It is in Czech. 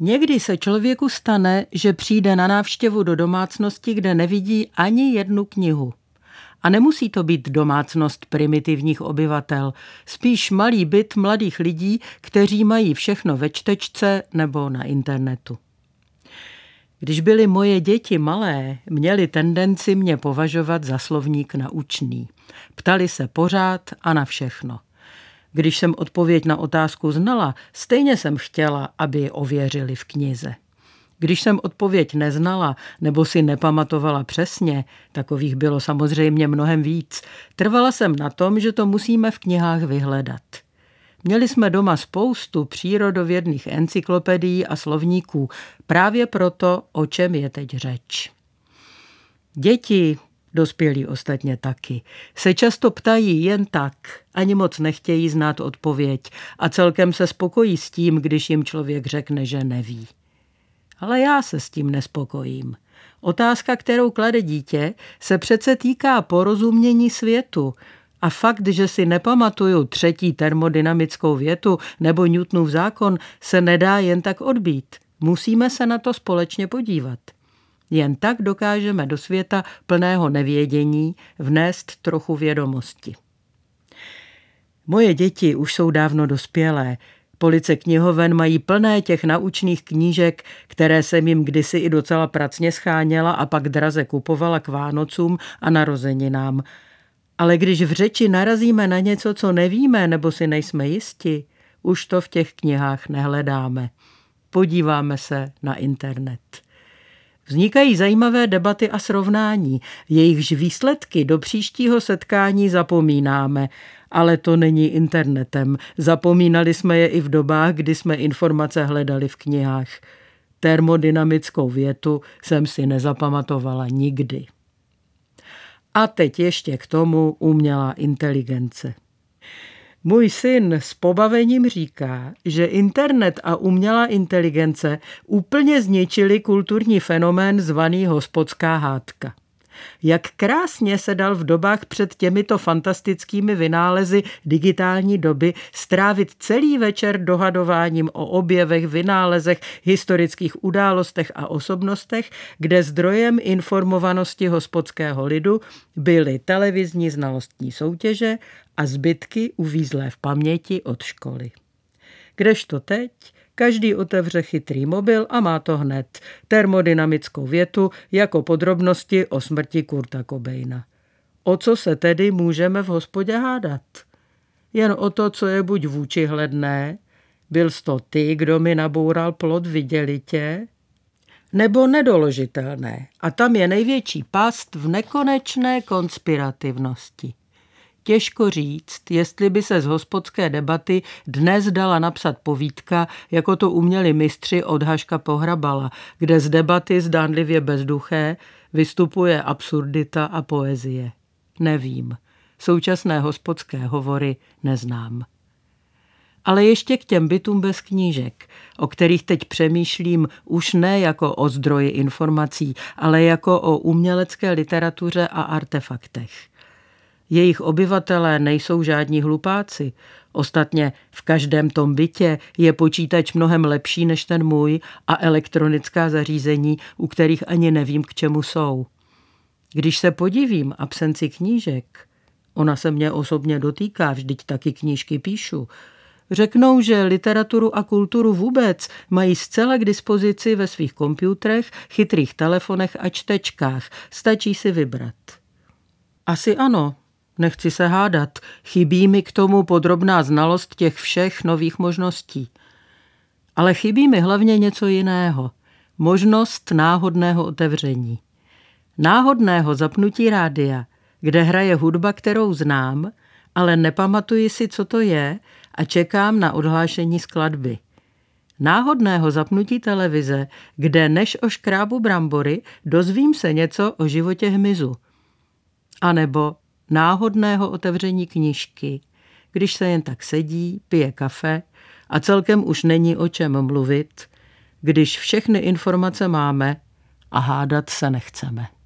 Někdy se člověku stane, že přijde na návštěvu do domácnosti, kde nevidí ani jednu knihu. A nemusí to být domácnost primitivních obyvatel, spíš malý byt mladých lidí, kteří mají všechno ve čtečce nebo na internetu. Když byly moje děti malé, měly tendenci mě považovat za slovník naučný. Ptali se pořád a na všechno. Když jsem odpověď na otázku znala, stejně jsem chtěla, aby ji ověřili v knize. Když jsem odpověď neznala nebo si nepamatovala přesně, takových bylo samozřejmě mnohem víc, trvala jsem na tom, že to musíme v knihách vyhledat. Měli jsme doma spoustu přírodovědných encyklopedií a slovníků, právě proto, o čem je teď řeč. Děti, dospělí ostatně taky, se často ptají jen tak, ani moc nechtějí znát odpověď a celkem se spokojí s tím, když jim člověk řekne, že neví. Ale já se s tím nespokojím. Otázka, kterou klade dítě, se přece týká porozumění světu a fakt, že si nepamatuju třetí termodynamickou větu nebo Newtonův zákon, se nedá jen tak odbýt. Musíme se na to společně podívat. Jen tak dokážeme do světa plného nevědění vnést trochu vědomosti. Moje děti už jsou dávno dospělé. Police knihoven mají plné těch naučných knížek, které jsem jim kdysi i docela pracně scháněla a pak draze kupovala k Vánocům a narozeninám. Ale když v řeči narazíme na něco, co nevíme nebo si nejsme jisti, už to v těch knihách nehledáme. Podíváme se na internet. Vznikají zajímavé debaty a srovnání, jejichž výsledky do příštího setkání zapomínáme, ale to není internetem. Zapomínali jsme je i v dobách, kdy jsme informace hledali v knihách. Termodynamickou větu jsem si nezapamatovala nikdy. A teď ještě k tomu umělá inteligence. Můj syn s pobavením říká, že internet a umělá inteligence úplně zničili kulturní fenomén zvaný hospodská hádka. Jak krásně se dal v dobách před těmito fantastickými vynálezy digitální doby strávit celý večer dohadováním o objevech, vynálezech, historických událostech a osobnostech, kde zdrojem informovanosti hospodského lidu byly televizní znalostní soutěže a zbytky uvízlé v paměti od školy. Kdežto teď každý otevře chytrý mobil a má to hned, termodynamickou větu jako podrobnosti o smrti Kurta Cobaina. O co se tedy můžeme v hospodě hádat? Jen o to, co je buď vůčihledné, byl jsi to ty, kdo mi naboural plot, viděli tě, nebo nedoložitelné. A tam je největší past v nekonečné konspirativnosti. Těžko říct, jestli by se z hospodské debaty dnes dala napsat povídka, jako to uměli mistři od Haška Pohrabala, kde z debaty zdánlivě bezduché vystupuje absurdita a poezie. Nevím. Současné hospodské hovory neznám. Ale ještě k těm bytům bez knížek, o kterých teď přemýšlím už ne jako o zdroji informací, ale jako o umělecké literatuře a artefaktech. Jejich obyvatelé nejsou žádní hlupáci. Ostatně v každém tom bytě je počítač mnohem lepší než ten můj a elektronická zařízení, u kterých ani nevím, k čemu jsou. Když se podivím absenci knížek, ona se mě osobně dotýká, vždyť taky knížky píšu, řeknou, že literaturu a kulturu vůbec mají zcela k dispozici ve svých počítačích, chytrých telefonech a čtečkách. Stačí si vybrat. Asi ano. Nechci se hádat, chybí mi k tomu podrobná znalost těch všech nových možností. Ale chybí mi hlavně něco jiného. Možnost náhodného otevření. Náhodného zapnutí rádia, kde hraje hudba, kterou znám, ale nepamatuji si, co to je a čekám na odhlášení skladby. Náhodného zapnutí televize, kde než oškrábu brambory, dozvím se něco o životě hmyzu. A nebo náhodného otevření knížky, když se jen tak sedí, pije kafe a celkem už není o čem mluvit, když všechny informace máme a hádat se nechceme.